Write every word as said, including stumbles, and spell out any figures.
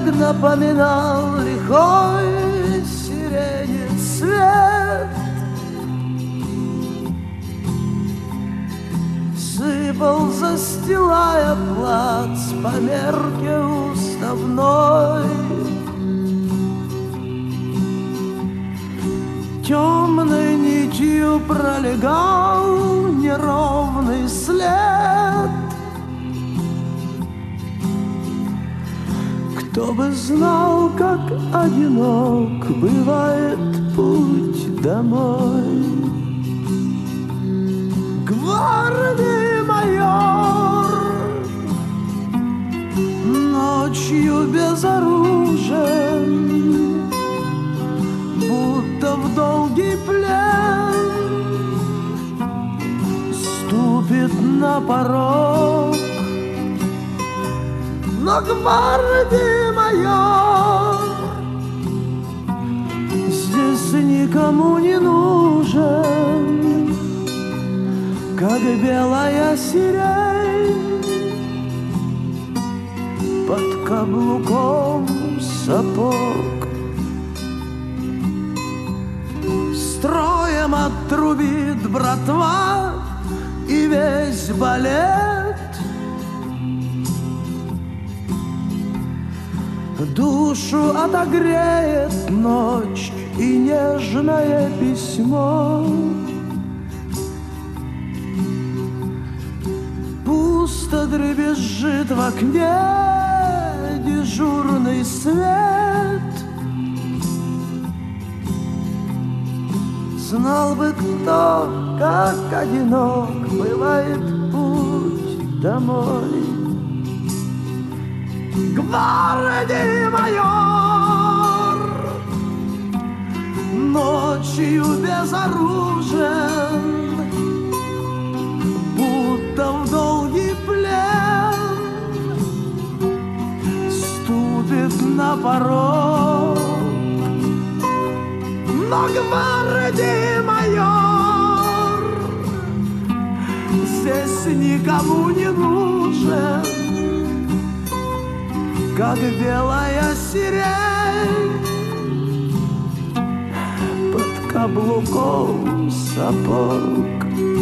напоминал лихой сирени свет. Сыпал, застилая плац по мерке уставной. Темной нитью пролегал неровный след. Кто бы знал, как одинок бывает путь домой. Гвардии майор ночью безоружен, будто в долгий плен ступит на порог. Но гвардии майор здесь никому не нужен, как белая сирень под каблуком сапог. Строем отрубит братва и весь балет. Душу отогреет ночь и нежное письмо. Пусто дребезжит в окне дежурный свет. Знал бы кто, как одинок бывает путь домой. Гвардии майор ночью безоружен, будто в долгий плен ступит на порог. Но гвардии майор здесь никому не нужен, как белая сирень под каблуком сапог.